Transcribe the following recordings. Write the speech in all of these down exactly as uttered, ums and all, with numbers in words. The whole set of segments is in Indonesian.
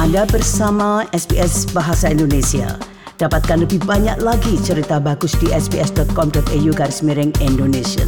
Anda bersama S B S Bahasa Indonesia. Dapatkan lebih banyak lagi cerita bagus di sbs.com.au garis miring Indonesia.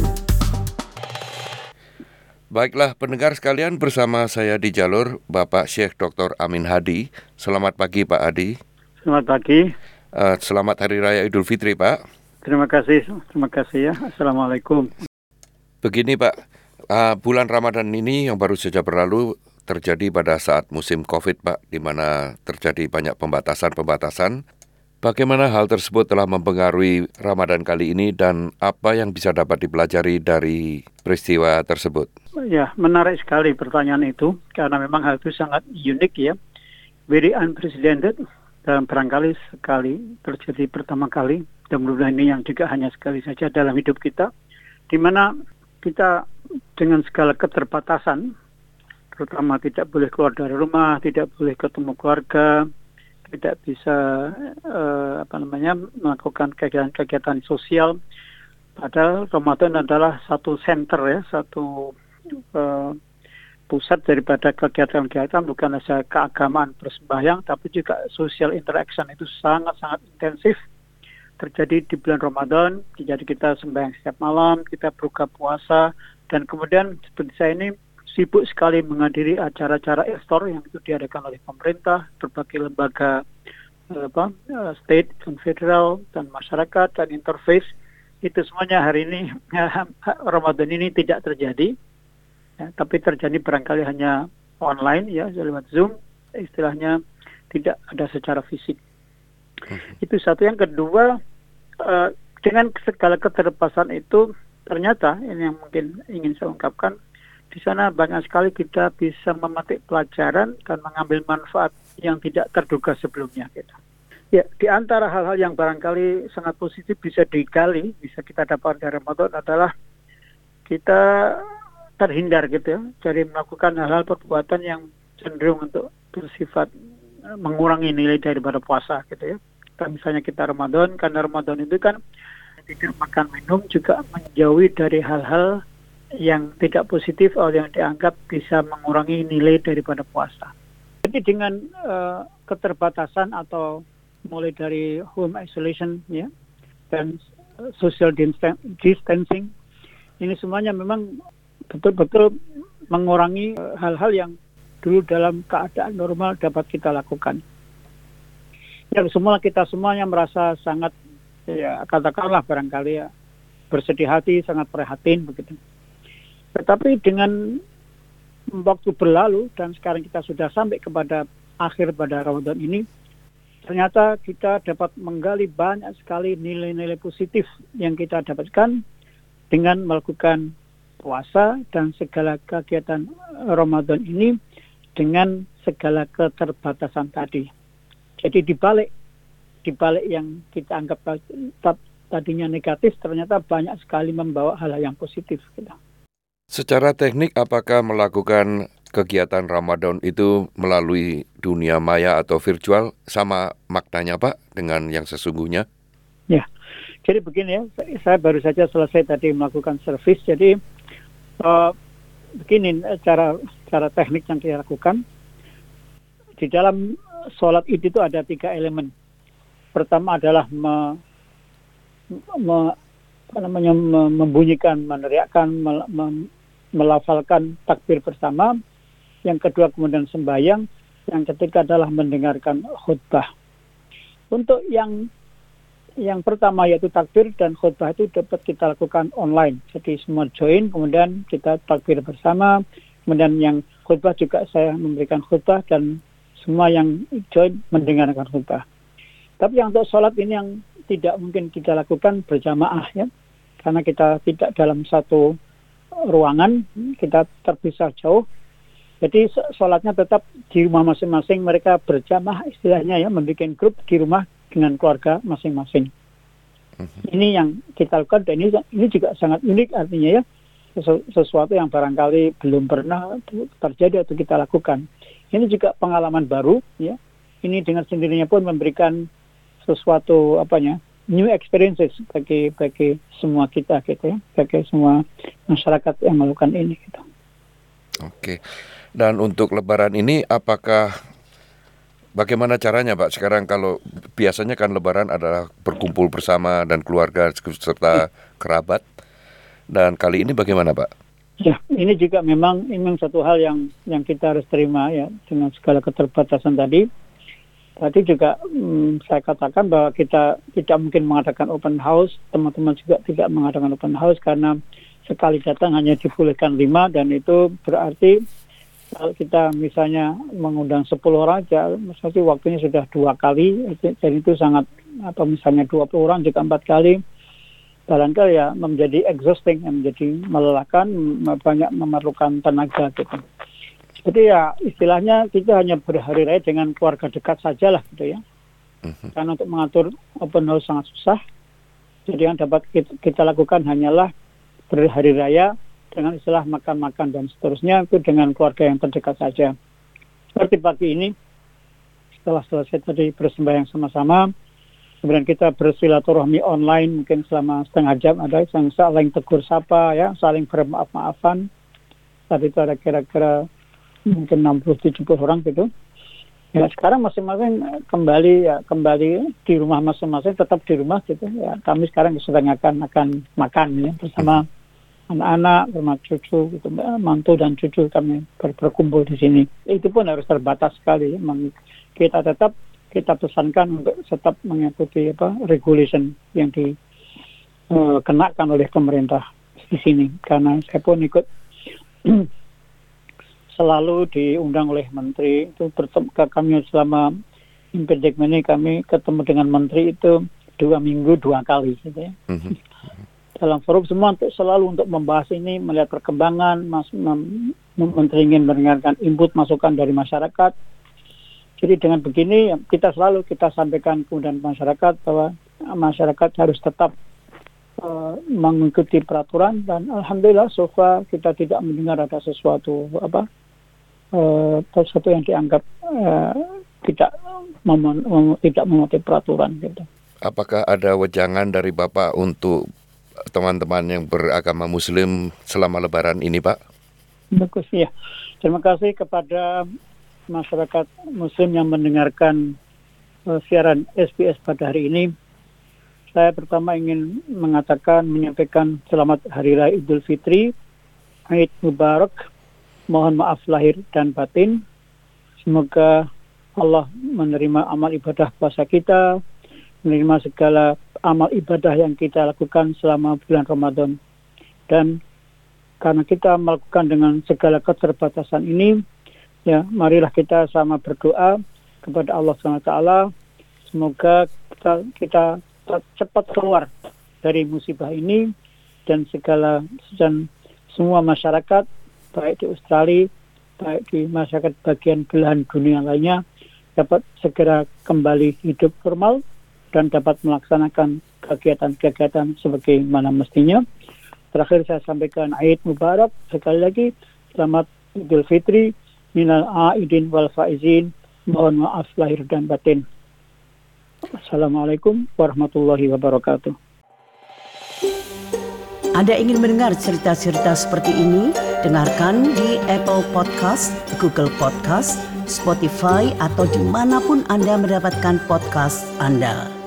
Baiklah pendengar sekalian, bersama saya di jalur Bapak Syekh Doktor Amin Hadi. Selamat pagi Pak Hadi. Selamat pagi. Uh, selamat Hari Raya Idul Fitri Pak. Terima kasih, terima kasih ya. Assalamualaikum. Begini Pak, uh, bulan Ramadan ini yang baru saja berlalu terjadi pada saat musim COVID Pak, di mana terjadi banyak pembatasan-pembatasan. Bagaimana hal tersebut telah mempengaruhi Ramadan kali ini dan apa yang bisa dapat dipelajari dari peristiwa tersebut? Ya, menarik sekali pertanyaan itu, karena memang hal itu sangat unik ya. Very unprecedented, dan barangkali sekali terjadi pertama kali, dan mudah-mudahan ini yang juga hanya sekali saja dalam hidup kita, di mana kita dengan segala keterbatasan, terutama tidak boleh keluar dari rumah, tidak boleh ketemu keluarga, tidak bisa uh, apa namanya melakukan kegiatan-kegiatan sosial. Padahal Ramadan adalah satu center ya, satu uh, pusat daripada kegiatan-kegiatan, bukan saja keagamaan bersembahyang, tapi juga social interaction itu sangat-sangat intensif terjadi di bulan Ramadan. Jadi kita sembahyang setiap malam, kita berbuka puasa, dan kemudian seperti saya ini sibuk sekali menghadiri acara-acara iftar yang itu diadakan oleh pemerintah, berbagai lembaga apa, state dan federal dan masyarakat dan interface. Itu semuanya hari ini Ramadan ini tidak terjadi, ya, tapi terjadi barangkali hanya online ya, lewat Zoom, istilahnya tidak ada secara fisik. Itu satu. Yang kedua, uh, dengan segala keterbatasan itu ternyata ini yang mungkin ingin saya ungkapkan. Di sana banyak sekali kita bisa memetik pelajaran dan mengambil manfaat yang tidak terduga sebelumnya. Gitu. Ya, di antara hal-hal yang barangkali sangat positif bisa digali, bisa kita dapat dari Ramadan adalah kita terhindar gitu ya, dari melakukan hal-hal perbuatan yang cenderung untuk bersifat mengurangi nilai daripada puasa gitu ya. Dan misalnya kita Ramadan, karena Ramadan itu kan tidak makan minum, juga menjauhi dari hal-hal yang tidak positif atau yang dianggap bisa mengurangi nilai daripada puasa. Jadi dengan uh, keterbatasan atau mulai dari home isolation ya dan social distancing, ini semuanya memang betul-betul mengurangi uh, hal-hal yang dulu dalam keadaan normal dapat kita lakukan. Ya, semua kita semuanya merasa sangat ya katakanlah barangkali ya bersedih hati, sangat prihatin begitu. Tetapi dengan waktu berlalu dan sekarang kita sudah sampai kepada akhir pada Ramadan ini, ternyata kita dapat menggali banyak sekali nilai-nilai positif yang kita dapatkan dengan melakukan puasa dan segala kegiatan Ramadan ini dengan segala keterbatasan tadi. Jadi dibalik dibalik yang kita anggap tadinya negatif, ternyata banyak sekali membawa hal yang positif. Gitu. Secara teknik, apakah melakukan kegiatan Ramadan itu melalui dunia maya atau virtual sama maknanya Pak dengan yang sesungguhnya? Ya, jadi begini ya, saya baru saja selesai tadi melakukan servis, jadi uh, begini cara cara teknik yang kita lakukan. Di dalam sholat Id itu ada tiga elemen. Pertama adalah me, me, apa namanya, membunyikan, meneriakkan, mel, mem, melafalkan takbir bersama. Yang kedua kemudian sembahyang. Yang ketiga adalah mendengarkan khutbah. Untuk yang yang pertama yaitu takbir dan khutbah itu dapat kita lakukan online. Jadi semua join, kemudian kita takbir bersama. Kemudian yang khutbah juga saya memberikan khutbah dan semua yang join mendengarkan khutbah. Tapi yang untuk sholat ini yang tidak mungkin kita lakukan berjamaah ya, karena kita tidak dalam satu ruangan, kita terpisah jauh. Jadi sholatnya tetap di rumah masing-masing, mereka berjamaah istilahnya ya, membuat grup di rumah dengan keluarga masing-masing. Mm-hmm. Ini yang kita lakukan dan ini, ini juga sangat unik artinya ya, sesuatu yang barangkali belum pernah terjadi atau kita lakukan. Ini juga pengalaman baru ya. Ini dengan sendirinya pun memberikan sesuatu apanya new experiences bagi bagi semua kita gitu ya, bagi semua masyarakat yang melakukan ini gitu. Oke. Dan untuk Lebaran ini apakah Bagaimana caranya Pak? Sekarang kalau biasanya kan Lebaran adalah berkumpul bersama dan keluarga serta kerabat. Dan kali ini bagaimana Pak? Ya, ini juga memang memang satu hal yang yang kita harus terima ya dengan segala keterbatasan tadi. Tadi juga hmm, saya katakan bahwa kita tidak mungkin mengadakan open house, teman-teman juga tidak mengadakan open house karena sekali datang hanya dibolehkan lima dan itu berarti kalau kita misalnya mengundang sepuluh orang aja, misalnya waktunya sudah dua kali, dan itu sangat, atau misalnya dua puluh orang juga empat kali, barangkali ya menjadi exhausting, menjadi melelahkan, banyak memerlukan tenaga gitu. Jadi ya istilahnya kita hanya berhari raya dengan keluarga dekat saja lah gitu ya. Uh-huh. Karena untuk mengatur open house sangat susah. Jadi yang dapat kita, kita lakukan hanyalah berhari raya dengan istilah makan-makan dan seterusnya itu dengan keluarga yang terdekat saja. Seperti pagi ini, setelah selesai tadi bersembahyang sama-sama, kemudian kita bersilaturahmi online mungkin selama setengah jam, ada yang saling tegur sapa, ya, saling bermaaf-maafan. Tadi itu ada kira-kira mungkin enam puluh tujuh puluh orang gitu. Ya sekarang masing-masing kembali ya kembali di rumah masing-masing, tetap di rumah gitu. Ya kami sekarang sedang akan akan makan ya bersama anak-anak, bermak cucu, gitu, mantu dan cucu kami ber- berkumpul di sini. Itu pun harus terbatas sekali. Memang kita tetap kita pesankan untuk tetap mengikuti apa regulation yang dikenakan uh, oleh pemerintah di sini. Karena saya pun ikut selalu diundang oleh menteri itu bertemu kami selama impendek ini kami ketemu dengan menteri itu dua minggu dua kali gitu ya. Mm-hmm. Dalam forum semua untuk selalu untuk membahas ini, melihat perkembangan, mas, mem, menteri ingin mendengarkan input masukan dari masyarakat. Jadi dengan begini kita selalu kita sampaikan kemudian masyarakat bahwa masyarakat harus tetap uh, mengikuti peraturan dan alhamdulillah so far kita tidak mendengar ada sesuatu apa uh, sesuatu yang dianggap uh, tidak mem- mem- tidak mematuhi peraturan gitu. Apakah ada wejangan dari Bapak untuk teman-teman yang beragama Muslim selama Lebaran ini, Pak? Bagus ya. Terima kasih kepada masyarakat Muslim yang mendengarkan uh, siaran S B S pada hari ini. Saya pertama ingin mengatakan, menyampaikan selamat Hari Raya Idul Fitri, Eid Mubarak, mohon maaf lahir dan batin. Semoga Allah menerima amal ibadah puasa kita, menerima segala amal ibadah yang kita lakukan selama bulan Ramadan. Dan karena kita melakukan dengan segala keterbatasan ini, ya marilah kita sama berdoa kepada Allah subhanahu wa taala. Semoga kita, kita cepat keluar dari musibah ini dan segala dan semua masyarakat, baik di Australia, baik di masyarakat bagian belahan dunia lainnya, dapat segera kembali hidup normal dan dapat melaksanakan kegiatan-kegiatan sebagaimana mestinya. Terakhir saya sampaikan Eid Mubarak, sekali lagi selamat Idul Fitri, minal aidin wal faizin, mohon maaf lahir dan batin. Assalamualaikum warahmatullahi wabarakatuh. Anda ingin mendengar cerita-cerita seperti ini? Dengarkan di Apple Podcast, Google Podcast, Spotify, atau dimanapun Anda mendapatkan podcast Anda.